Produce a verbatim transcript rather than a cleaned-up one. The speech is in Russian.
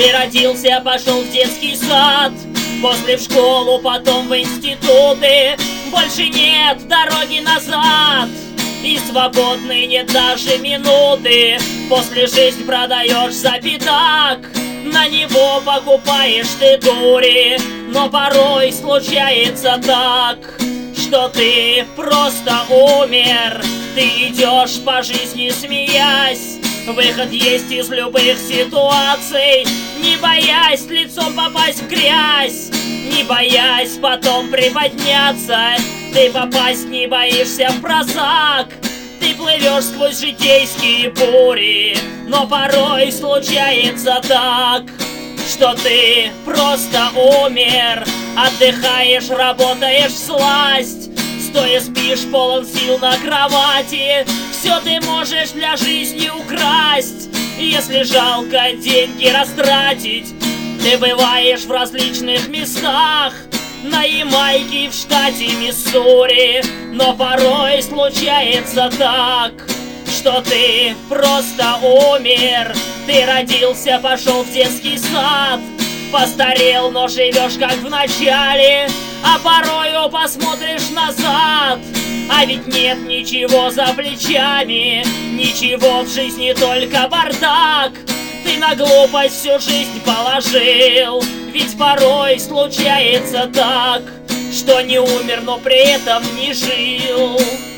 Ты родился, пошел в детский сад, после в школу, потом в институты. Больше нет дороги назад, и свободной нет даже минуты. После жизнь продаешь за пятак, на него покупаешь ты дури. Но порой случается так, что ты просто умер. Ты идешь по жизни смеясь, выход есть из любых ситуаций, не боясь лицом попасть в грязь, не боясь потом приподняться. Ты попасть не боишься в просак, ты плывешь сквозь житейские бури. Но порой случается так, что ты просто умер. Отдыхаешь, работаешь всласть, стоя спишь полон сил на кровати. Все ты можешь для жизни украсть, если жалко деньги растратить. Ты бываешь в различных местах, на Ямайке и в штате Миссури. Но порой случается так, что ты просто умер. Ты родился, пошел в детский сад, постарел, но живешь как в начале. А порою посмотришь назад, а ведь нет ничего за плечами, ничего в жизни, только бардак. Ты на глупость всю жизнь положил, ведь порой случается так, что не умер, но при этом не жил.